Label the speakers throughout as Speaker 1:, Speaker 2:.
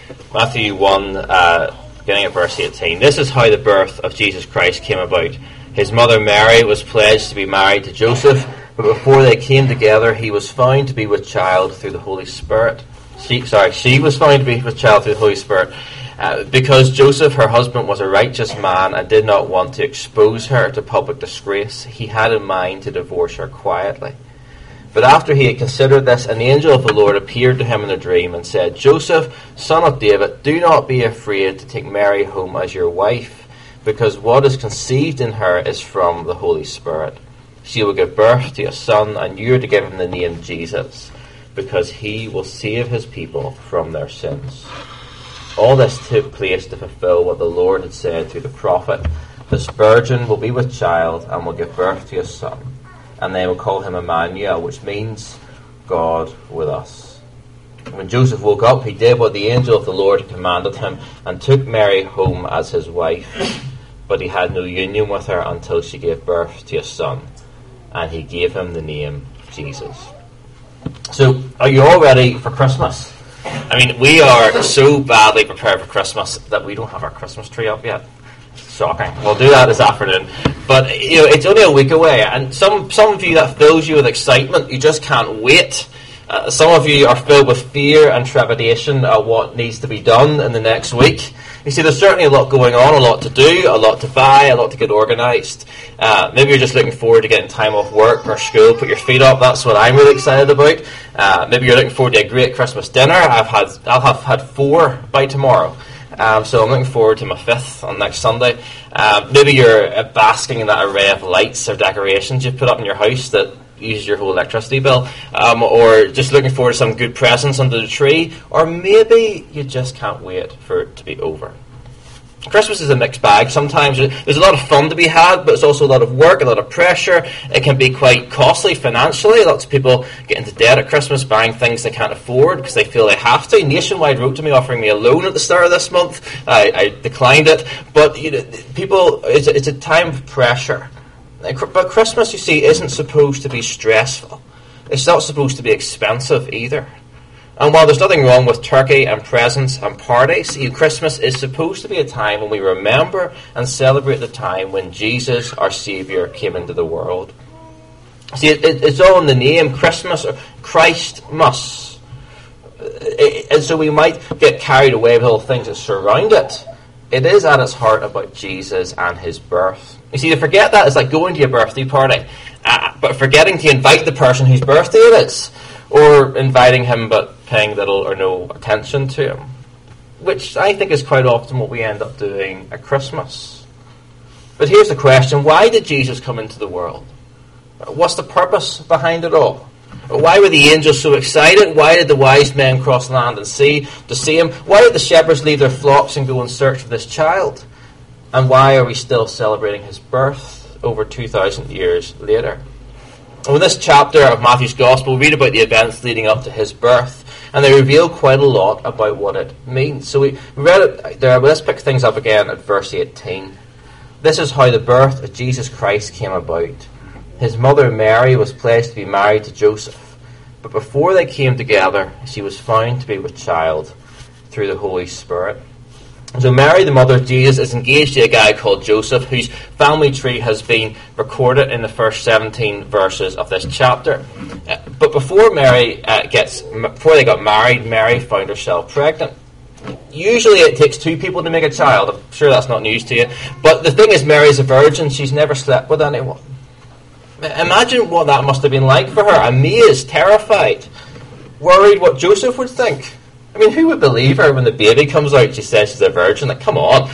Speaker 1: Matthew 1, beginning at verse 18. This is how the birth of Jesus Christ came about. His mother Mary was pledged to be married to Joseph, but before they came together, he was found to be with child through the Holy Spirit. She was found to be with child through the Holy Spirit. Because Joseph, her husband, was a righteous man and did not want to expose her to public disgrace, he had in mind to divorce her quietly. But after he had considered this, an angel of the Lord appeared to him in a dream and said, Joseph, son of David, do not be afraid to take Mary home as your wife, because what is conceived in her is from the Holy Spirit. She will give birth to a son, and you are to give him the name Jesus, because he will save his people from their sins. All this took place to fulfill what the Lord had said through the prophet. This virgin will be with child and will give birth to a son, and they will call him Emmanuel, which means God with us. When Joseph woke up, he did what the angel of the Lord had commanded him and took Mary home as his wife. But he had no union with her until she gave birth to a son, and he gave him the name Jesus. So, are you all ready for Christmas? I mean, we are so badly prepared for Christmas that we don't have our Christmas tree up yet. Shocking. We'll do that this afternoon. But, it's only a week away, and some of you, that fills you with excitement. You just can't wait. Some of you are filled with fear and trepidation at what needs to be done in the next week. You see, there's certainly a lot going on, a lot to do, a lot to buy, a lot to get organised. Maybe you're just looking forward to getting time off work or school, put your feet up. That's what I'm really excited about. Maybe you're looking forward to a great Christmas dinner. I'll have had 4 by tomorrow. So I'm looking forward to my 5th on next Sunday. Maybe you're basking in that array of lights or decorations you've put up in your house that uses your whole electricity bill, or just looking forward to some good presents under the tree, or maybe you just can't wait for it to be over. Christmas is a mixed bag. Sometimes there's a lot of fun to be had, but it's also a lot of work, a lot of pressure. It can be quite costly financially. Lots of people get into debt at Christmas, buying things they can't afford because they feel they have to. Nationwide wrote to me offering me a loan at the start of this month. I declined it, but it's a time of pressure. But Christmas, you see, isn't supposed to be stressful. It's not supposed to be expensive either. And while there's nothing wrong with turkey and presents and parties, Christmas is supposed to be a time when we remember and celebrate the time when Jesus, our Saviour, came into the world. See, it's all in the name, Christmas, or Christmas. And so we might get carried away with all the things that surround it. It is at its heart about Jesus and his birth. You see, to forget that is like going to your birthday party, but forgetting to invite the person whose birthday it is, or inviting him but paying little or no attention to him, which I think is quite often what we end up doing at Christmas. But here's the question: why did Jesus come into the world? What's the purpose behind it all? Why were the angels so excited? Why did the wise men cross land and sea to see him? Why did the shepherds leave their flocks and go in search for this child? And why are we still celebrating his birth over 2,000 years later? In this chapter of Matthew's Gospel, we read about the events leading up to his birth, and they reveal quite a lot about what it means. So we read it there, but let's pick things up again at verse 18. This is how the birth of Jesus Christ came about. His mother Mary was pledged to be married to Joseph, but before they came together, she was found to be with child through the Holy Spirit. So Mary, the mother of Jesus, is engaged to a guy called Joseph, whose family tree has been recorded in the first 17 verses of this chapter. But before they got married, Mary found herself pregnant. Usually it takes 2 people to make a child. I'm sure that's not news to you. But the thing is, Mary's a virgin. She's never slept with anyone. Imagine what that must have been like for her. Amazed, terrified, worried what Joseph would think. I mean, who would believe her when the baby comes out? She says she's a virgin. Like, come on,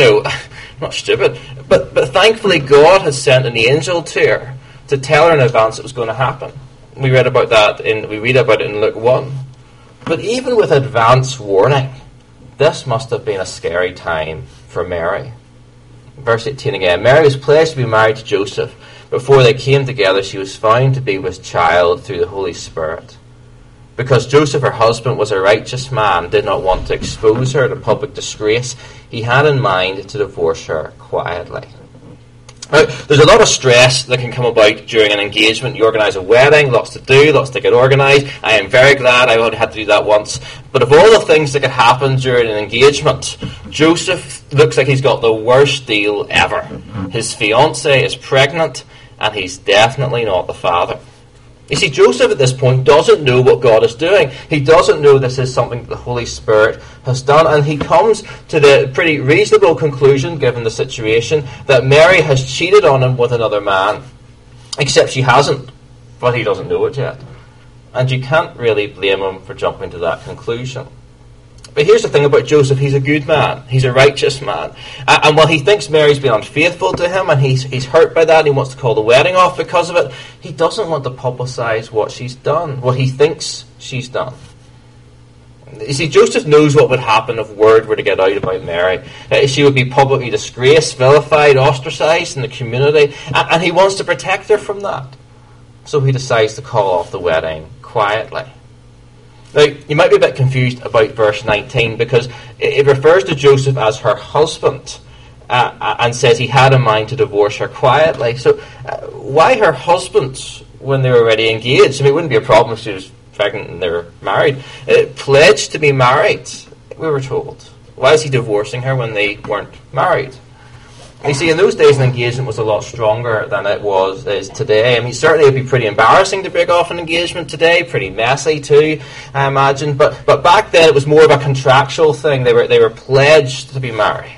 Speaker 1: not stupid. But thankfully, God has sent an angel to her to tell her in advance it was going to happen. We read about it in Luke 1. But even with advance warning, this must have been a scary time for Mary. Verse 18 again. Mary was pledged to be married to Joseph. Before they came together, she was found to be with child through the Holy Spirit. Because Joseph, her husband, was a righteous man, did not want to expose her to public disgrace, he had in mind to divorce her quietly. Now, there's a lot of stress that can come about during an engagement. You organise a wedding, lots to do, lots to get organised. I am very glad I only had to do that once. But of all the things that could happen during an engagement, Joseph looks like he's got the worst deal ever. His fiancée is pregnant, and he's definitely not the father. You see, Joseph at this point doesn't know what God is doing. He doesn't know this is something that the Holy Spirit has done. And he comes to the pretty reasonable conclusion, given the situation, that Mary has cheated on him with another man. Except she hasn't, but he doesn't know it yet. And you can't really blame him for jumping to that conclusion. But here's the thing about Joseph. He's a good man. He's a righteous man. And while he thinks Mary's been unfaithful to him, and he's hurt by that, and he wants to call the wedding off because of it, he doesn't want to publicise what she's done, what he thinks she's done. You see, Joseph knows what would happen if word were to get out about Mary. She would be publicly disgraced, vilified, ostracised in the community, and he wants to protect her from that. So he decides to call off the wedding quietly. Now, you might be a bit confused about verse 19 because it refers to Joseph as her husband and says he had in mind to divorce her quietly. So why her husband when they were already engaged? I mean, it wouldn't be a problem if she was pregnant and they were married. Pledged to be married, we were told. Why is he divorcing her when they weren't married? You see, in those days, an engagement was a lot stronger than it is today. I mean, certainly it would be pretty embarrassing to break off an engagement today, pretty messy too, I imagine. But back then, it was more of a contractual thing. They were pledged to be married.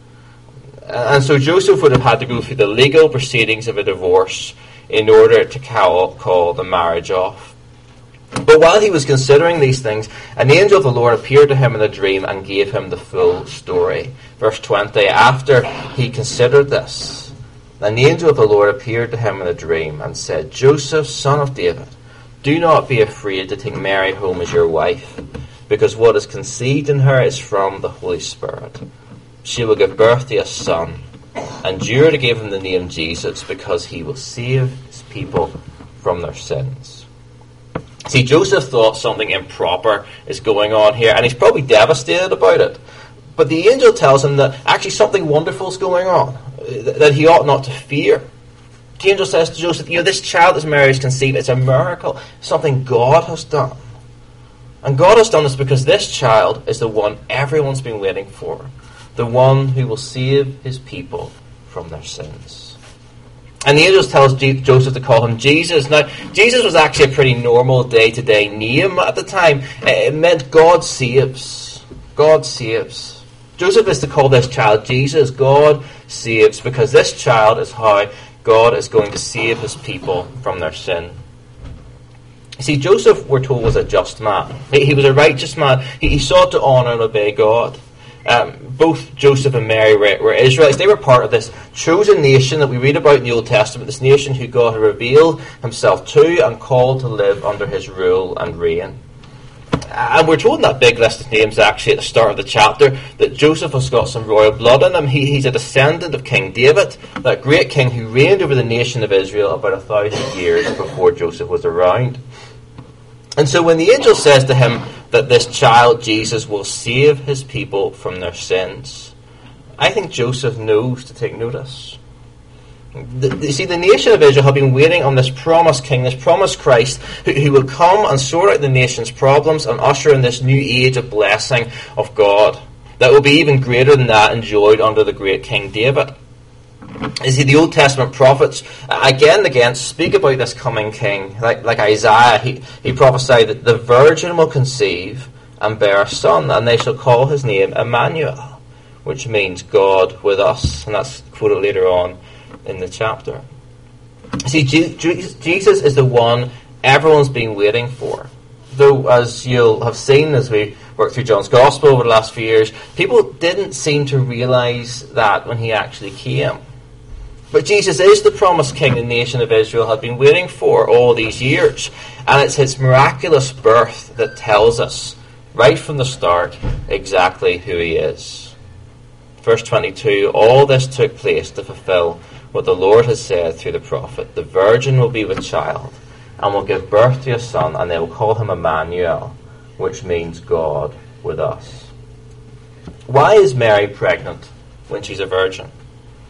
Speaker 1: And so Joseph would have had to go through the legal proceedings of a divorce in order to call the marriage off. But while he was considering these things, an angel of the Lord appeared to him in a dream and gave him the full story. Verse 20, after he considered this, an angel of the Lord appeared to him in a dream and said, Joseph, son of David, do not be afraid to take Mary home as your wife, because what is conceived in her is from the Holy Spirit. She will give birth to a son, and you are to give him the name Jesus, because he will save his people from their sins. See, Joseph thought something improper is going on here, and he's probably devastated about it. But the angel tells him that actually something wonderful is going on, that he ought not to fear. The angel says to Joseph, this child that Mary has conceived, it's a miracle, something God has done. And God has done this because this child is the one everyone's been waiting for, the one who will save his people from their sins. And the angel tells Joseph to call him Jesus. Now, Jesus was actually a pretty normal day-to-day name at the time. It meant God saves. God saves. Joseph is to call this child Jesus. God saves, because this child is how God is going to save his people from their sin. You see, Joseph, we're told, was a just man. He was a righteous man. He sought to honour and obey God. Both Joseph and Mary were Israelites. They were part of this chosen nation that we read about in the Old Testament, this nation who God had revealed himself to and called to live under his rule and reign. And we're told in that big list of names, actually, at the start of the chapter, that Joseph has got some royal blood in him. He's a descendant of King David, that great king who reigned over the nation of Israel about 1,000 years before Joseph was around. And so when the angel says to him that this child, Jesus, will save his people from their sins, I think Joseph knows to take notice. You see, the nation of Israel have been waiting on this promised king, this promised Christ, who will come and sort out the nation's problems and usher in this new age of blessing of God that will be even greater than that enjoyed under the great King David. You see, the Old Testament prophets again and again speak about this coming king. Like Isaiah, he prophesied that the virgin will conceive and bear a son, and they shall call his name Emmanuel, which means God with us. And that's quoted later on in the chapter. See, Jesus is the one everyone's been waiting for. Though, as you'll have seen as we work through John's Gospel over the last few years, people didn't seem to realise that when he actually came. But Jesus is the promised king the nation of Israel had been waiting for all these years. And it's his miraculous birth that tells us, right from the start, exactly who he is. Verse 22, all this took place to fulfill what the Lord has said through the prophet. The virgin will be with child and will give birth to a son, and they will call him Emmanuel, which means God with us. Why is Mary pregnant when she's a virgin?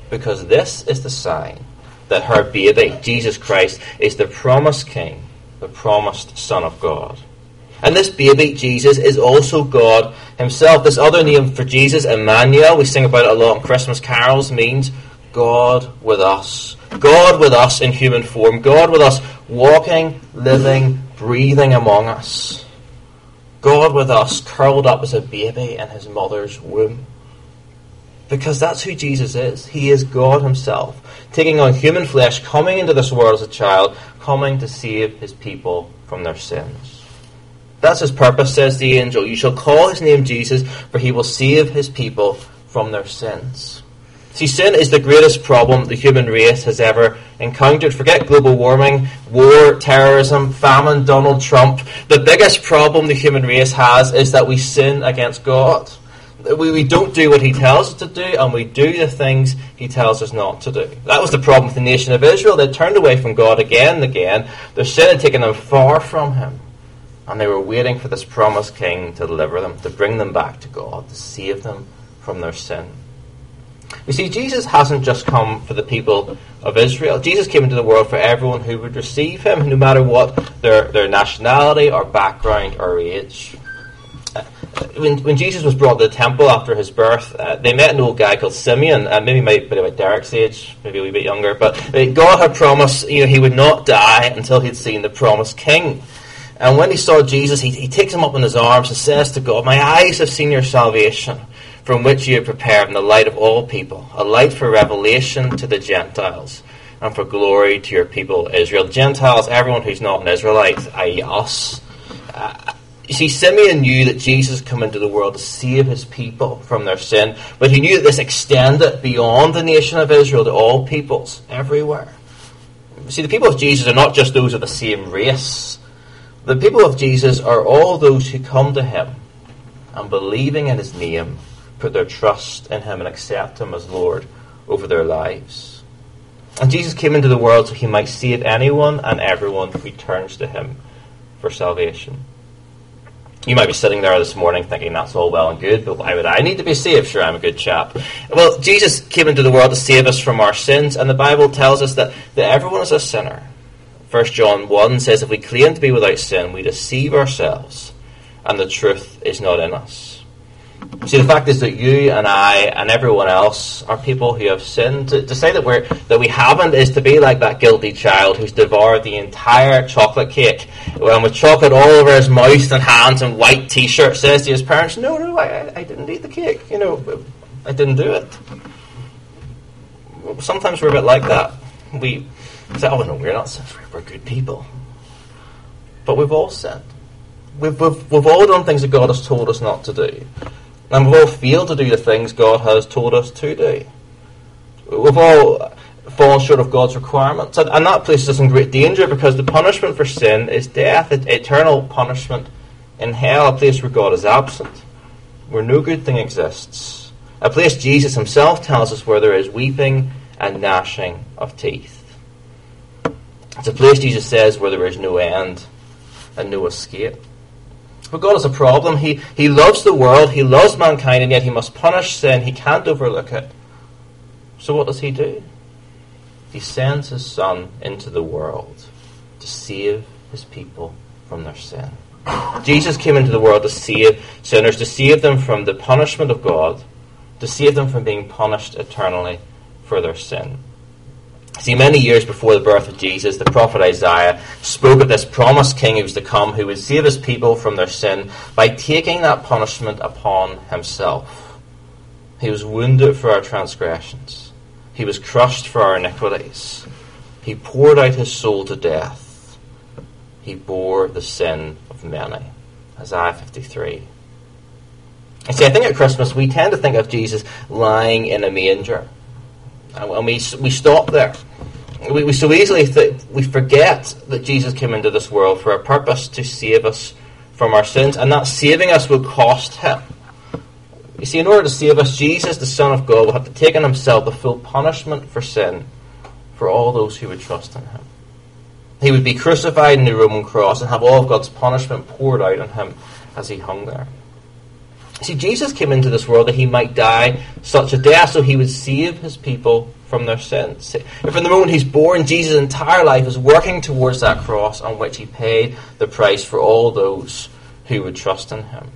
Speaker 1: because this is the sign that her baby, Jesus Christ, is the promised King, the promised Son of God. And this baby, Jesus, is also God himself. This other name for Jesus, Emmanuel, we sing about it a lot in Christmas carols, means God with us. God with us in human form. God with us walking, living, breathing among us. God with us curled up as a baby in his mother's womb. Because that's who Jesus is. He is God himself, taking on human flesh, coming into this world as a child, coming to save his people from their sins. That's his purpose, says the angel. You shall call his name Jesus, for he will save his people from their sins. See, sin is the greatest problem the human race has ever encountered. Forget global warming, war, terrorism, famine, Donald Trump. The biggest problem the human race has is that we sin against God. We don't do what he tells us to do, and we do the things he tells us not to do. That was the problem with the nation of Israel. They turned away from God again and again. Their sin had taken them far from him. And they were waiting for this promised king to deliver them, to bring them back to God, to save them from their sin. You see, Jesus hasn't just come for the people of Israel. Jesus came into the world for everyone who would receive him, no matter what their nationality or background or age. When Jesus was brought to the temple after his birth, they met an old guy called Simeon, maybe might be about Derek's age, maybe a wee bit younger, but God had promised he would not die until he'd seen the promised king. And when he saw Jesus, he takes him up in his arms and says to God, "My eyes have seen your salvation, from which you have prepared in the light of all people, a light for revelation to the Gentiles, and for glory to your people Israel." Gentiles, everyone who's not an Israelite, i.e. us. You see, Simeon knew that Jesus had come into the world to save his people from their sin, but he knew that this extended beyond the nation of Israel to all peoples, everywhere. You see, the people of Jesus are not just those of the same race. The people of Jesus are all those who come to him and, believing in his name, put their trust in him and accept him as Lord over their lives. And Jesus came into the world so he might save anyone and everyone who turns to him for salvation. You might be sitting there this morning thinking, that's all well and good, but why would I need to be saved? Sure, I'm a good chap. Well, Jesus came into the world to save us from our sins, and the Bible tells us that everyone is a sinner. 1 John 1 says, if we claim to be without sin, we deceive ourselves, and the truth is not in us. See, the fact is that you and I and everyone else are people who have sinned. To say that we haven't is to be like that guilty child who's devoured the entire chocolate cake, with chocolate all over his mouth and hands and white t-shirt, says to his parents, no, I didn't eat the cake. I didn't do it. Sometimes we're a bit like that. We say, oh no, we're not sinners, we're good people. But we've all sinned. We've all done things that God has told us not to do. And we've all failed to do the things God has told us to do. We've all fallen short of God's requirements. And that places us in great danger, because the punishment for sin is death, eternal punishment in hell, a place where God is absent, where no good thing exists. A place Jesus himself tells us where there is weeping and gnashing of teeth. It's a place, Jesus says, where there is no end and no escape. But God has a problem. He loves the world, he loves mankind, and yet he must punish sin. He can't overlook it. So what does he do? He sends his Son into the world to save his people from their sin. Jesus came into the world to save sinners, to save them from the punishment of God, to save them from being punished eternally for their sin. See, many years before the birth of Jesus, the prophet Isaiah spoke of this promised king who was to come, who would save his people from their sin by taking that punishment upon himself. He was wounded for our transgressions. He was crushed for our iniquities. He poured out his soul to death. He bore the sin of many. Isaiah 53. And see, I think at Christmas we tend to think of Jesus lying in a manger. And we stop there. We so easily we forget that Jesus came into this world for a purpose, to save us from our sins, and that saving us will cost him. You see, in order to save us, Jesus, the Son of God, will have to take on himself the full punishment for sin for all those who would trust in him. He would be crucified on the Roman cross and have all of God's punishment poured out on him as he hung there. See, Jesus came into this world that he might die such a death so he would save his people from their sins. From the moment he's born, Jesus' entire life is working towards that cross on which he paid the price for all those who would trust in him.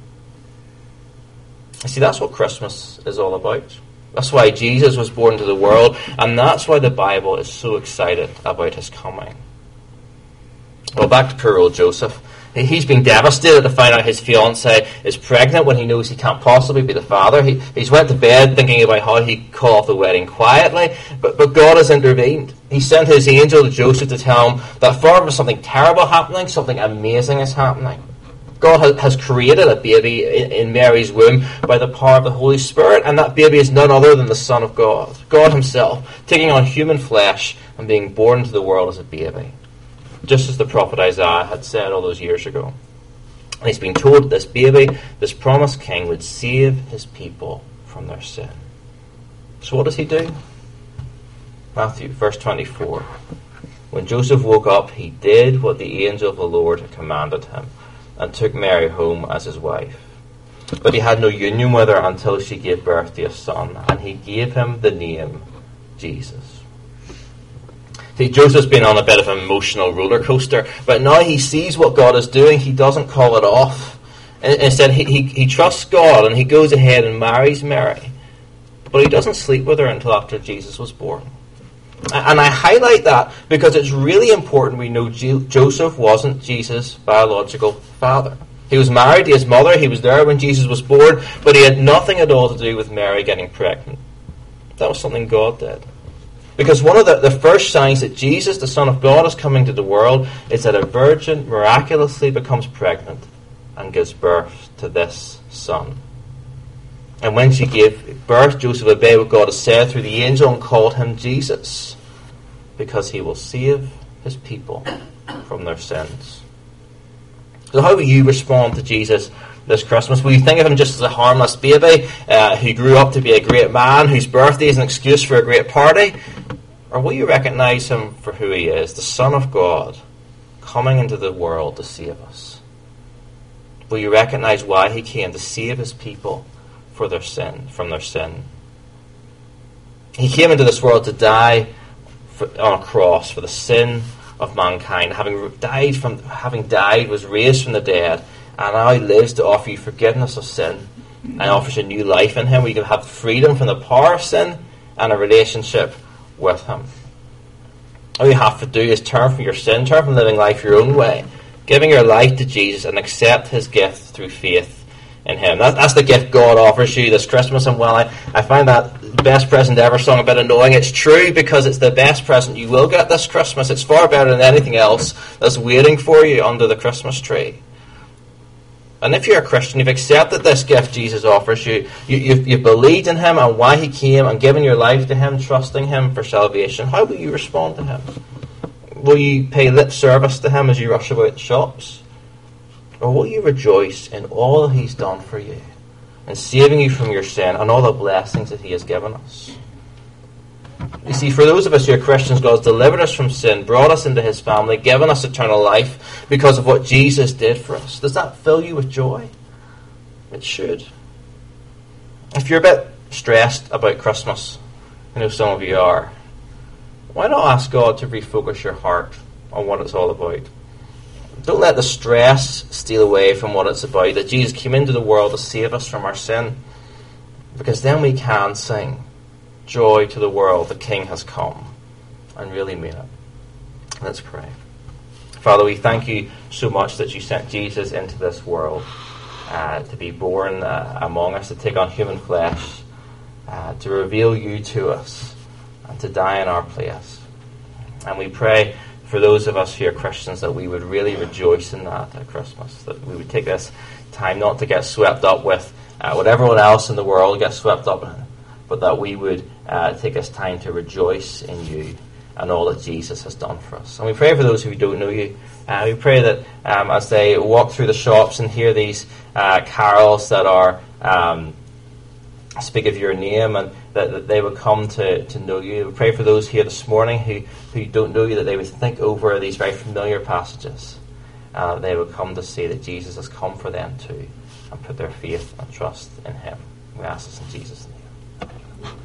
Speaker 1: You see, that's what Christmas is all about. That's why Jesus was born into the world, and that's why the Bible is so excited about his coming. Well, back to poor old Joseph. He's been devastated to find out his fiancée is pregnant when he knows he can't possibly be the father. He's went to bed thinking about how he could call off the wedding quietly, but God has intervened. He sent his angel to Joseph to tell him that far from something terrible happening, something amazing is happening. God has created a baby in Mary's womb by the power of the Holy Spirit, and that baby is none other than the Son of God, God himself, taking on human flesh and being born into the world as a baby, just as the prophet Isaiah had said all those years ago. And he's been told that this baby, this promised king, would save his people from their sin. So what does he do? Matthew, verse 24. When Joseph woke up, he did what the angel of the Lord had commanded him, and took Mary home as his wife. But he had no union with her until she gave birth to a son, and he gave him the name Jesus. See, Joseph's been on a bit of an emotional roller coaster, but now he sees what God is doing. He doesn't call it off. Instead, he trusts God, and he goes ahead and marries Mary. But he doesn't sleep with her until after Jesus was born. And I highlight that because it's really important we know Joseph wasn't Jesus' biological father. He was married to his mother, he was there when Jesus was born, but he had nothing at all to do with Mary getting pregnant. That was something God did. Because one of the first signs that Jesus, the Son of God, is coming to the world is that a virgin miraculously becomes pregnant and gives birth to this son. And when she gave birth, Joseph obeyed what God had said through the angel and called him Jesus, because he will save his people from their sins. So how will you respond to Jesus this Christmas? Will you think of him just as a harmless baby who grew up to be a great man, whose birthday is an excuse for a great party? Or will you recognize him for who he is, the Son of God, coming into the world to save us? Will you recognize why he came? To save his people for their sin, from their sin. He came into this world to die on a cross for the sin of mankind. Having died, was raised from the dead, and now he lives to offer you forgiveness of sin and offers a new life in him where you can have freedom from the power of sin and a relationship with him. All you have to do is turn from your sin, turn from living life your own way, giving your life to Jesus, and accept his gift through faith in him. That's the gift God offers you this Christmas. And while I find that the best present ever song a bit annoying, it's true, because it's the best present you will get this Christmas. It's far better than anything else that's waiting for you under the Christmas tree. And if you're a Christian, you've accepted this gift Jesus offers you, you've believed in him and why he came, and given your life to him, trusting him for salvation, how will you respond to him? Will you pay lip service to him as you rush about the shops? Or will you rejoice in all that he's done for you, and saving you from your sin, and all the blessings that he has given us? You see, for those of us who are Christians, God has delivered us from sin, brought us into his family, given us eternal life because of what Jesus did for us. Does that fill you with joy? It should. If you're a bit stressed about Christmas, I know some of you are, why not ask God to refocus your heart on what it's all about? Don't let the stress steal away from what it's about, that Jesus came into the world to save us from our sin. Because then we can sing, "Joy to the world, the King has come," and really mean it. Let's pray. Father, we thank you so much that you sent Jesus into this world to be born among us, to take on human flesh, to reveal you to us, and to die in our place. And we pray for those of us who are Christians that we would really rejoice in that at Christmas, that we would take this time not to get swept up with what everyone else in the world gets swept up in, but that we would take this time to rejoice in you and all that Jesus has done for us. And we pray for those who don't know you. We pray that as they walk through the shops and hear these carols that are speak of your name, and that they would come to know you. We pray for those here this morning who don't know you, that they would think over these very familiar passages. They would come to see that Jesus has come for them too, and put their faith and trust in him. We ask this in Jesus' name.